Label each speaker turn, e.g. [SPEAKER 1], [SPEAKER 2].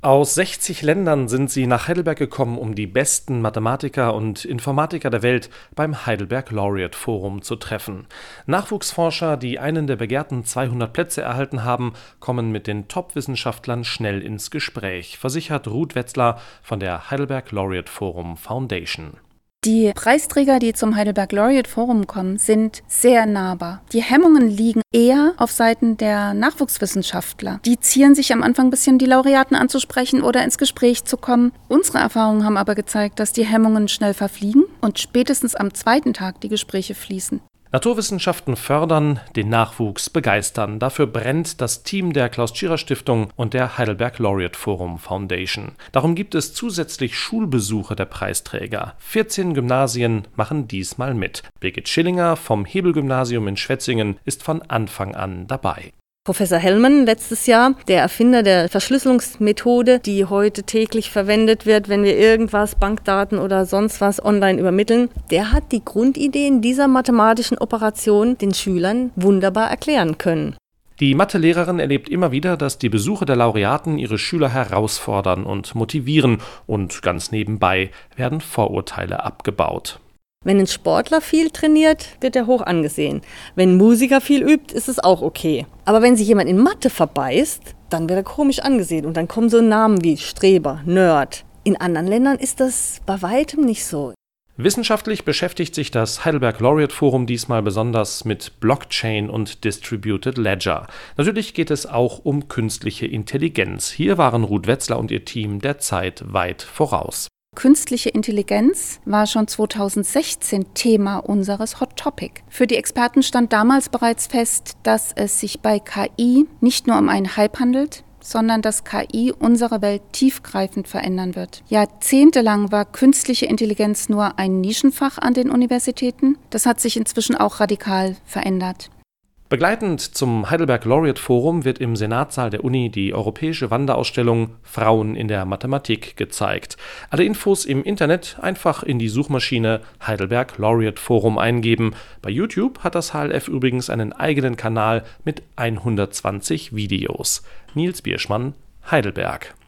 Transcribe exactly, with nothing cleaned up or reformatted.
[SPEAKER 1] Aus sechzig Ländern sind sie nach Heidelberg gekommen, um die besten Mathematiker und Informatiker der Welt beim Heidelberg Laureate Forum zu treffen. Nachwuchsforscher, die einen der begehrten zweihundert Plätze erhalten haben, kommen mit den Top-Wissenschaftlern schnell ins Gespräch, versichert Ruth Wetzler von der Heidelberg Laureate Forum Foundation.
[SPEAKER 2] Die Preisträger, die zum Heidelberg Laureate Forum kommen, sind sehr nahbar. Die Hemmungen liegen eher auf Seiten der Nachwuchswissenschaftler. Die zieren sich am Anfang ein bisschen, die Laureaten anzusprechen oder ins Gespräch zu kommen. Unsere Erfahrungen haben aber gezeigt, dass die Hemmungen schnell verfliegen und spätestens am zweiten Tag die Gespräche fließen.
[SPEAKER 1] Naturwissenschaften fördern, den Nachwuchs begeistern. Dafür brennt das Team der Klaus-Tschira-Stiftung und der Heidelberg Laureate Forum Foundation. Darum gibt es zusätzlich Schulbesuche der Preisträger. vierzehn Gymnasien machen diesmal mit. Birgit Schillinger vom Hebel-Gymnasium in Schwetzingen ist von Anfang an dabei.
[SPEAKER 3] Professor Hellmann, letztes Jahr, der Erfinder der Verschlüsselungsmethode, die heute täglich verwendet wird, wenn wir irgendwas, Bankdaten oder sonst was online übermitteln, der hat die Grundideen dieser mathematischen Operation den Schülern wunderbar erklären können.
[SPEAKER 1] Die Mathelehrerin erlebt immer wieder, dass die Besuche der Laureaten ihre Schüler herausfordern und motivieren und ganz nebenbei werden Vorurteile abgebaut.
[SPEAKER 3] Wenn ein Sportler viel trainiert, wird er hoch angesehen. Wenn ein Musiker viel übt, ist es auch okay. Aber wenn sich jemand in Mathe verbeißt, dann wird er komisch angesehen. Und dann kommen so Namen wie Streber, Nerd. In anderen Ländern ist das bei weitem nicht so.
[SPEAKER 1] Wissenschaftlich beschäftigt sich das Heidelberg Laureate Forum diesmal besonders mit Blockchain und Distributed Ledger. Natürlich geht es auch um künstliche Intelligenz. Hier waren Ruth Wetzler und ihr Team der Zeit weit voraus.
[SPEAKER 2] Künstliche Intelligenz war schon zweitausendsechzehn Thema unseres Hot Topic. Für die Experten stand damals bereits fest, dass es sich bei K I nicht nur um einen Hype handelt, sondern dass K I unsere Welt tiefgreifend verändern wird. Jahrzehntelang war künstliche Intelligenz nur ein Nischenfach an den Universitäten. Das hat sich inzwischen auch radikal verändert.
[SPEAKER 1] Begleitend zum Heidelberg Laureate Forum wird im Senatssaal der Uni die europäische Wanderausstellung Frauen in der Mathematik gezeigt. Alle Infos im Internet einfach in die Suchmaschine Heidelberg Laureate Forum eingeben. Bei YouTube hat das H L F übrigens einen eigenen Kanal mit hundertzwanzig Videos. Nils Bierschmann, Heidelberg.